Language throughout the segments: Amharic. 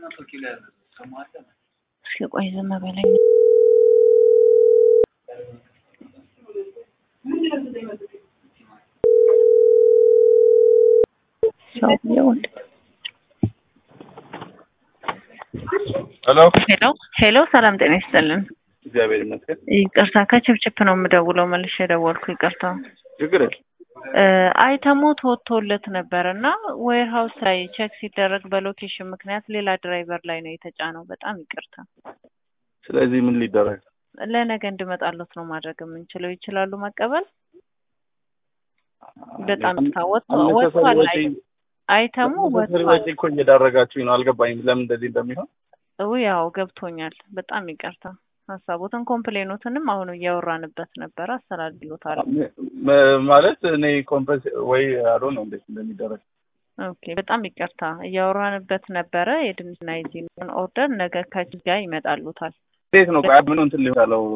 እስኪ ቆይ ዝም በለኝ ሄሎ ሰላም ጤና ይስጥልን እግዚአብሔር ይመስገን ይቅርታ ከችፕችፕ ነው የምደውለው መልሼ ደወልኩ ይቅርታ ችግር አይተሞት ወጥቶለት ነበርና ዌርሃውስ ላይ ቼክ ሲደረግ በሎኬሽን ምክንያት ሌላ ድራይቨር ላይ ነው የተጫነው በጣም ይቅርታ ስለዚህ ምን ሊደረግ ለነገ እንድመጣለት ነው ማድረግ የምንችለው ይችላሉ መቀበል በጣም ወጥቷል አይተሙ ወጥቷል እኮ እየዳረጋችሁኝ ነው አልገባኝም ለምን እንደዚህ እንደሚሆን ያው ገብቶኛል በጣም ይቅርታ ሐሳቡትን ኮምፕሌኖትንም አሁን እያወራንበት ነበር አስተላልፎታል ማለት እኔ ኮምፕሌን ወይ አሮ ነው እንዴት እንደሚደረግ ኦኬ በጣም ይቅርታ እያወራንበት ነበር የድንችና የዚህን ኦርደር ነገ ከጅጋ ይመጣሉታል እንዴት ነው ቃል እንትን ሊሆነው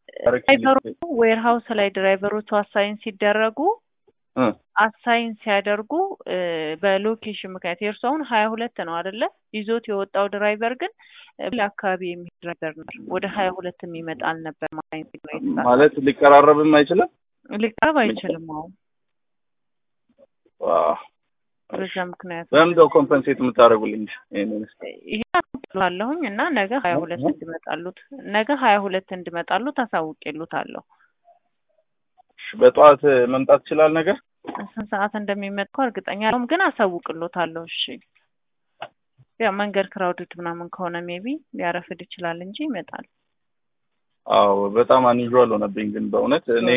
ዌርሃውስ ላይ ድራይቨሮቹ አሳይን ሲደረጉ አሳይን ሲያደርጉ በሎኬሽን ምክንያት የርሶውን 22 ነው አይደለ ይዞት የወጣው ድራይቨር ግን ለአካባቢ የሚሄድ ድራይቨር ነው ወደ 22 የሚመጣል ነበር ማለት ሊቀራረብም አይችልም ሊቀራረብ አይችልም በዛ ምክንያት ለምንድነው ኮምፐንሴት የምታደርጉልኝ ይሄ እና ነገ 22 እንድመጣሉት ነገ 22 እንድመጣሉት አሳውቄሉታለሁ በጧት መምጣት ይችላል ነገር ስንት ሰዓት እንደሚመጣ እርግጠኛ አይደለም ግን አሳውቅሎታለሁ እሺ ያ መንገድ ክራውድድ ምናምን ከሆነ ሜቢ ሊያረፍድ ይችላል እንጂ ይመጣል አዎ በጣም አንዩዥዋል ሆነብኝ ግን በእውነት እኔ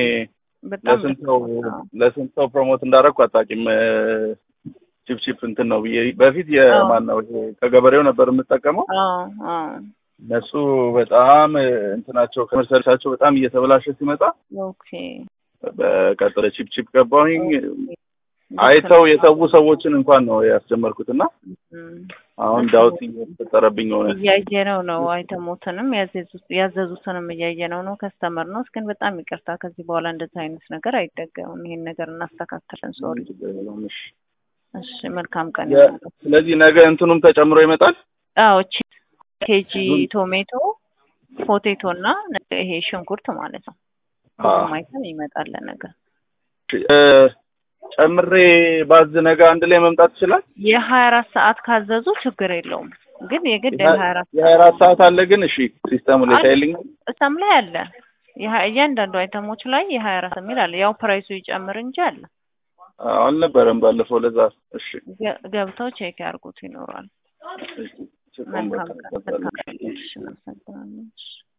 ለስንት ሰው ፕሮሞት እንዳደረኩ አጣቂም ቺፕ እንትን ነው በፊት የማን ነው ከገበሬው ነበር የምጠቀመው እነሱ በጣም እንትናቸው ኮመርሻላቸው በጣም እየተበላሸ ሲመጣ ኦኬ በቀጥለ ቺፕ ገባሁኝ አይተው የተው ሰዎችን እንኳን ነው ያስጀመርኩትና አሁን ዳውት እየተፈጠረብኝ ሆነ ያየነው ነው አይተሞትንም ያዘዙትንም ያየነው ነው ከስተመር ነው ግን በጣም ይቅርታ ከዚህ በኋላ እንደዚህ አይነት ነገር አይደገምም ይሄን ነገር እናስተካክለን ሶሪ እሺ መልካም ቀን ስለዚህ ነገ እንትኑም ተጨምሮ ይመጣል አዎ ኬጂ ቶሜቶ ፖቴቶ እና ይሄ ሽንኩርት ማለት ነው ማይተም ይመጣል ነገር ጨምሬ ባዝ ነገ አንድ ላይ መምጣት ይችላል የ24 ሰዓት ካዘዙ ችግር የለውም ግን የግድ የ24 ሰዓት አለ ግን እሺ ሲስተሙ ላይ ታይልኝ ሲስተም ላይ አለ እያንዳንዱ አይተሞች ላይ የ24 የሚል አለ ያው ፕራይሱ ይጨምር እንጂ አለ አልነበረም ባለፈው ለዛ እሺ ገብተው ቼክ ያርጉት ይኖራል መልካም